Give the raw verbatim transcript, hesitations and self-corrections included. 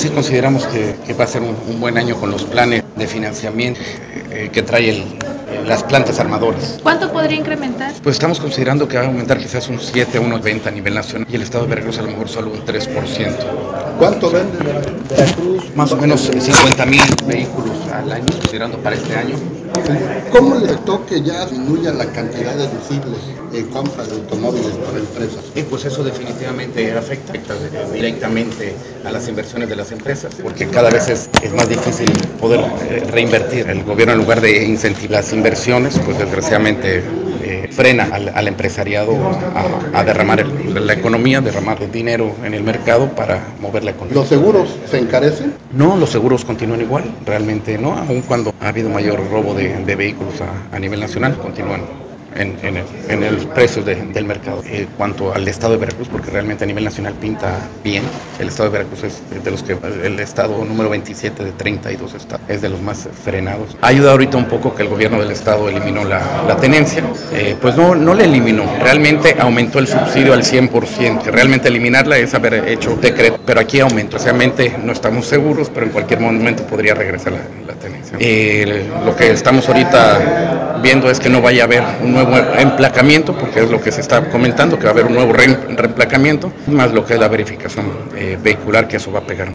Sí consideramos que, que va a ser un, un buen año con los planes de financiamiento eh, que trae el, eh, las plantas armadoras. ¿Cuánto podría incrementar? Pues estamos considerando que va a aumentar quizás un siete o unos veinte a nivel nacional y el estado de Veracruz a lo mejor solo un tres por ciento. ¿Cuánto vende Veracruz? Más o menos cincuenta mil vehículos al año, considerando para este año. ¿Cómo le afectó que ya disminuya la cantidad de deducibles en compra de automóviles por empresas? Y pues eso definitivamente afecta, afecta directamente a las inversiones de las empresas, porque cada vez es, es más difícil poder eh, reinvertir. El gobierno, en lugar de incentivar las inversiones, pues desgraciadamente eh, frena al, al empresariado a, a derramar el, la economía, derramar el dinero en el mercado para mover la economía. ¿Los seguros se encarecen? No, los seguros continúan igual, realmente no, aun cuando ha habido mayor robo de, de vehículos a, a nivel nacional, continúan en, en, el, en el precio de, del mercado. En cuanto al estado de Veracruz, porque realmente a nivel nacional pinta bien, el estado de Veracruz es de los que, el estado número veintisiete de treinta y dos estados, es de los más frenados. Ha ayudado ahorita un poco que el gobierno del estado eliminó la, la tenencia, eh, pues no, no la eliminó, realmente aumentó el subsidio al cien por ciento, que realmente eliminarla es haber hecho decreto, pero aquí aumentó, realmente no estamos seguros, pero en cualquier momento podría regresar la, la tenencia. Eh, lo que estamos ahorita viendo es que no vaya a haber un nuevo emplacamiento, porque es lo que se está comentando, que va a haber un nuevo re reemplacamiento, más lo que es la verificación eh, vehicular, que eso va a pegar.